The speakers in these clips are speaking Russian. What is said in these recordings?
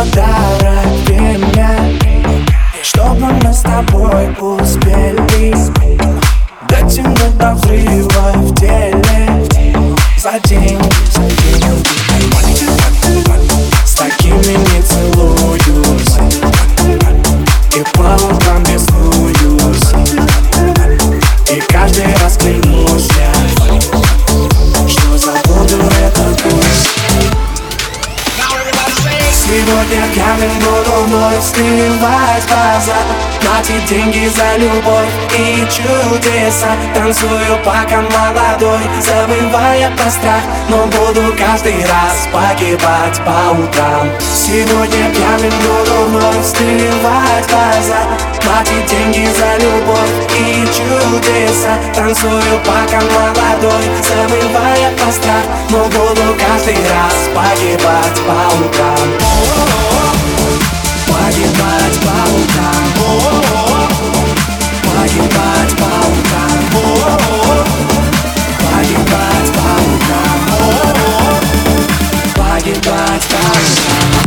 подарок время, чтобы мы с тобой успели дотянуть до взрыва в теле. За деньги, с такими не целуюсь, и по утрам беснуюсь, и каждый раз клянусь я, что забуду этот путь. Сегодня пьяным буду вновь скрывать глаза, платить деньги за любовь и чудеса. Танцую пока молодой, забывая про страх, но буду каждый раз погибать по утрам. Сегодня пьяным буду вновь скрывать глаза, платить деньги за любовь и чудеса. Танцую пока молодой, забывая про страх, но буду каждый раз погибать по утрам. Погибать по утрам, погибать по утрам, погибать по утрам, погибать по утрам.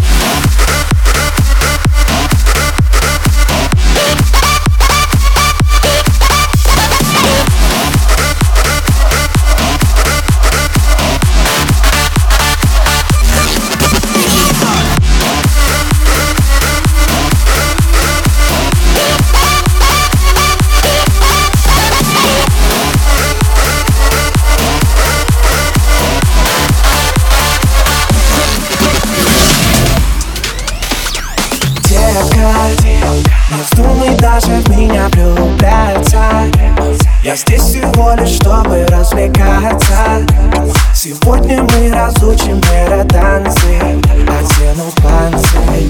Не вздумай даже в меня влюбляться, я здесь всего лишь, чтобы развлекаться. Сегодня мы разучим танцы, одену панцирь.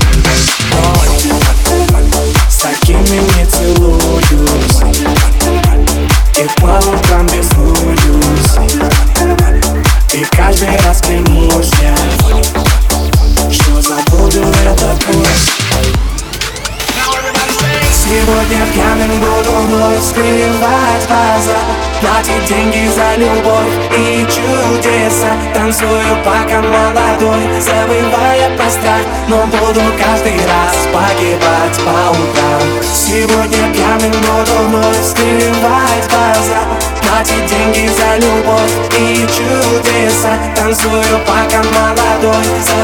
С такими не целуюсь, и по утрам беснуюсь, и каждый раз клянусь я, что забуду этот путь. Сегодня пьяным буду вновь скрывать глаза, платить деньги за любовь и чудеса. Танцую пока молодой, забывая про страх, но буду каждый раз погибать по утрам. Сегодня пьяным буду вновь скрывать глаза, платить деньги за любовь и чудеса. Танцую пока молодой,